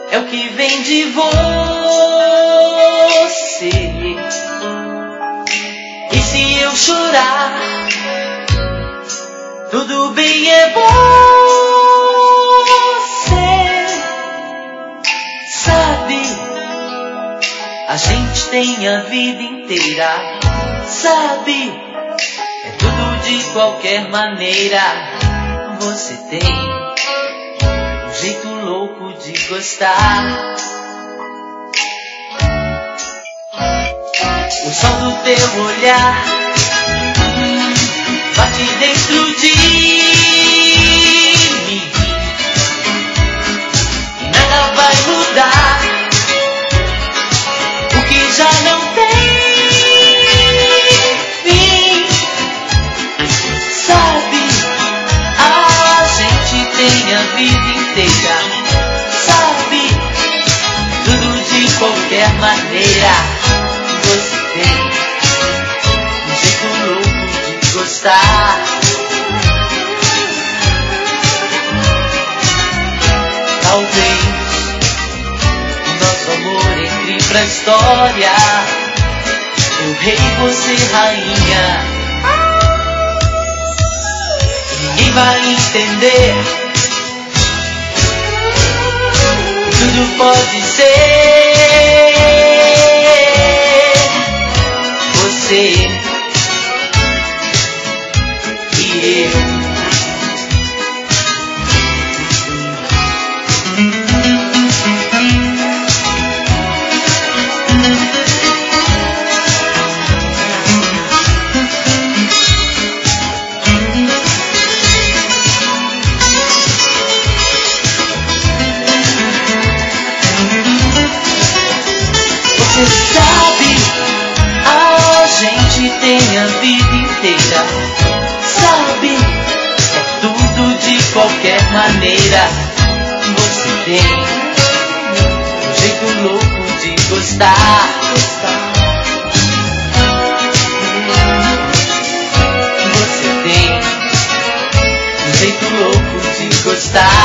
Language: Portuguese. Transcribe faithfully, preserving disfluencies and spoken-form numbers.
é o que vem de você. E se eu chorar, tudo bem, é você. Sabe, a gente tem a vida inteira. Sabe, é tudo de qualquer maneira. Você tem um jeito louco de gostar. O sol do teu olhar bate dentro de mim e nada vai mudar o que já não tem fim. Sabe, a gente tem a vida inteira. Sabe, tudo de qualquer maneira. Você tem um jeito louco de gostar. Talvez o nosso amor entre pra história. Eu rei, você rainha. Ninguém vai entender. Tudo pode ser você e eu. Você sabe, a gente tem a vida inteira. Sabe, é tudo de qualquer maneira. Você tem um jeito louco de gostar. Você tem um jeito louco de gostar.